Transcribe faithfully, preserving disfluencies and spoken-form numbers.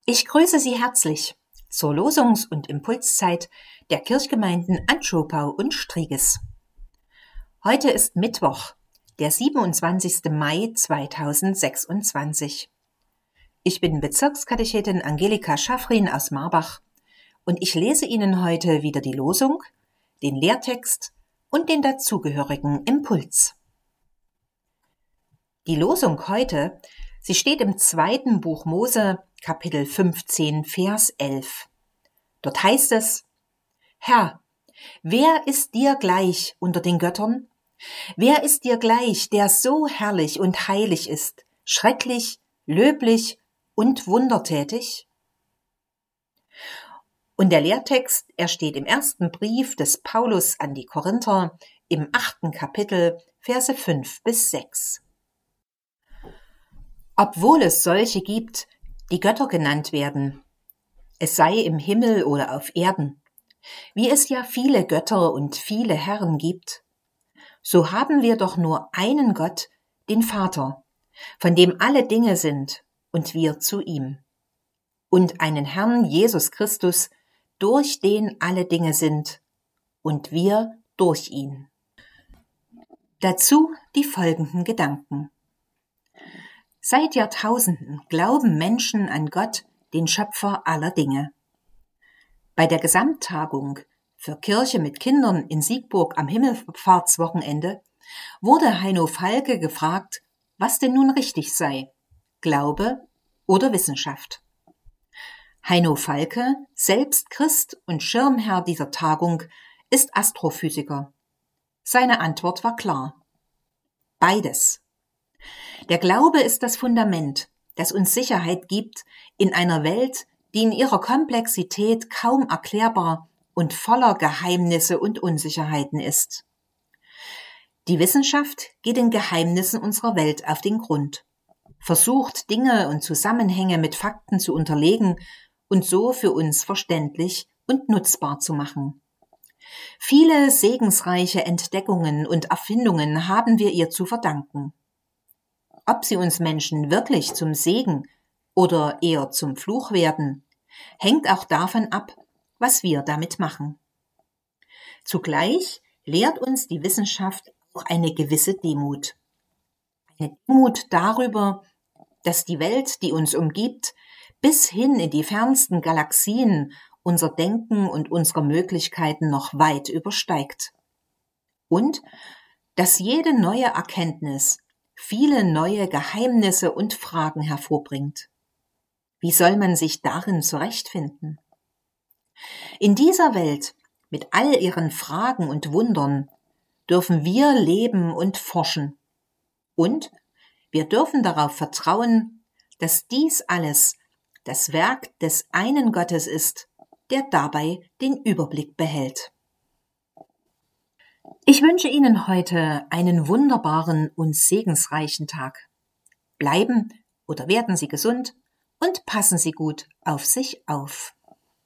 Ich grüße Sie herzlich zur Losungs- und Impulszeit der Kirchgemeinden Antschopau und Striegis. Heute ist Mittwoch, der siebenundzwanzigsten Mai zweitausendsechsundzwanzig. Ich bin Bezirkskatechetin Angelika Schaffrin aus Marbach und ich lese Ihnen heute wieder die Losung, den Lehrtext und den dazugehörigen Impuls. Die Losung heute, sie steht im zweiten Buch Mose, Kapitel fünfzehn, Vers elf. Dort heißt es: Herr, wer ist dir gleich unter den Göttern? Wer ist dir gleich, der so herrlich und heilig ist, schrecklich, löblich und wundertätig? Und der Lehrtext, er steht im ersten Brief des Paulus an die Korinther, im achten Kapitel, Verse fünf bis sechs. Obwohl es solche gibt, die Götter genannt werden, es sei im Himmel oder auf Erden, wie es ja viele Götter und viele Herren gibt, so haben wir doch nur einen Gott, den Vater, von dem alle Dinge sind und wir zu ihm, und einen Herrn Jesus Christus, durch den alle Dinge sind und wir durch ihn. Dazu die folgenden Gedanken. Seit Jahrtausenden glauben Menschen an Gott, den Schöpfer aller Dinge. Bei der Gesamttagung für Kirche mit Kindern in Siegburg am Himmelfahrtswochenende wurde Heino Falke gefragt, was denn nun richtig sei, Glaube oder Wissenschaft. Heino Falke, selbst Christ und Schirmherr dieser Tagung, ist Astrophysiker. Seine Antwort war klar: Beides. Der Glaube ist das Fundament, das uns Sicherheit gibt in einer Welt, die in ihrer Komplexität kaum erklärbar und voller Geheimnisse und Unsicherheiten ist. Die Wissenschaft geht den Geheimnissen unserer Welt auf den Grund, versucht Dinge und Zusammenhänge mit Fakten zu unterlegen und so für uns verständlich und nutzbar zu machen. Viele segensreiche Entdeckungen und Erfindungen haben wir ihr zu verdanken. Ob sie uns Menschen wirklich zum Segen oder eher zum Fluch werden, hängt auch davon ab, was wir damit machen. Zugleich lehrt uns die Wissenschaft auch eine gewisse Demut. Eine Demut darüber, dass die Welt, die uns umgibt, bis hin in die fernsten Galaxien unser Denken und unsere Möglichkeiten noch weit übersteigt. Und dass jede neue Erkenntnis viele neue Geheimnisse und Fragen hervorbringt. Wie soll man sich darin zurechtfinden? In dieser Welt, mit all ihren Fragen und Wundern, dürfen wir leben und forschen. Und wir dürfen darauf vertrauen, dass dies alles das Werk des einen Gottes ist, der dabei den Überblick behält. Ich wünsche Ihnen heute einen wunderbaren und segensreichen Tag. Bleiben oder werden Sie gesund und passen Sie gut auf sich auf.